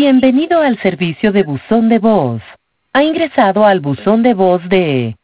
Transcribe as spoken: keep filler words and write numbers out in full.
Bienvenido al servicio de buzón de voz. Ha ingresado al buzón de voz de